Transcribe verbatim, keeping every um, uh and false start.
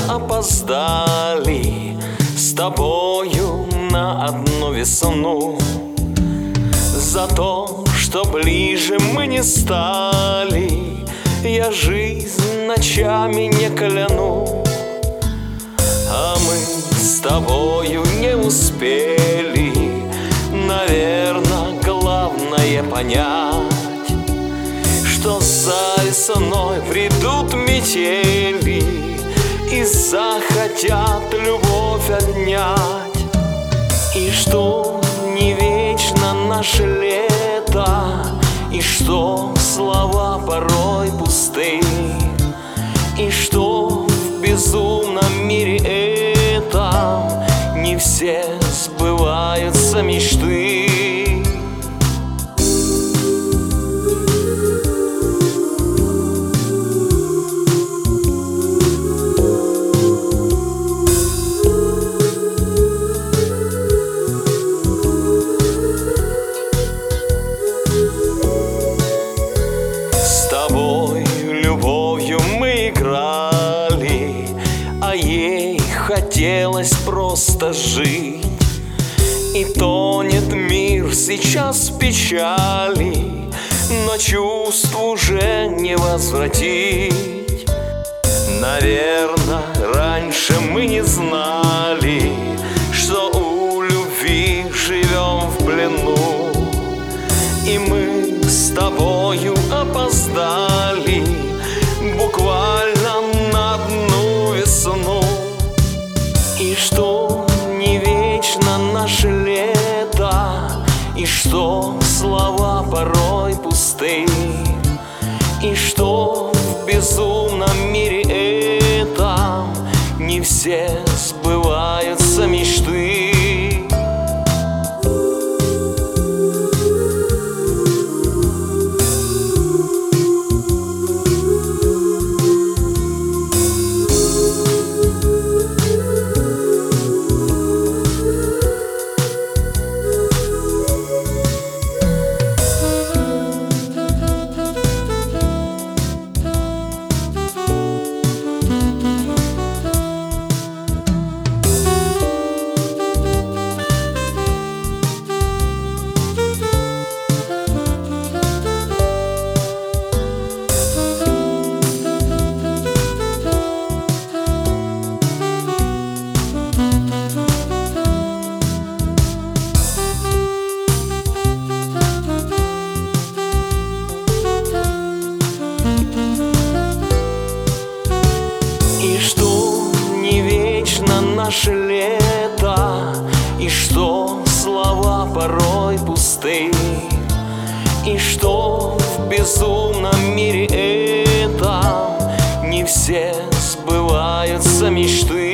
опоздали с тобою на одну весну. За то, что ближе мы не стали, я жизнь ночами не кляну. А мы с тобою не успели, наверное, главное понять, что за весной придут метели и захотят любовь отнять, и что не вечно наше лето, и что слова порой пусты, и что в безумном мире этом не все сбываются мечты. С тобой любовью мы играли, а ей хотелось просто жить. И тонет мир сейчас в печали, но чувств уже не возвратить. Наверное, раньше мы не знали, что у любви живем в плену. И мы с тобою опоздали буквально на одну весну. И что не вечно наше лето, и что слова порой пусты, и что в безумном мире этом не все сбываются мечты. И что не вечно наше лето, и что слова порой пусты, и что в безумном мире этом не все сбываются мечты.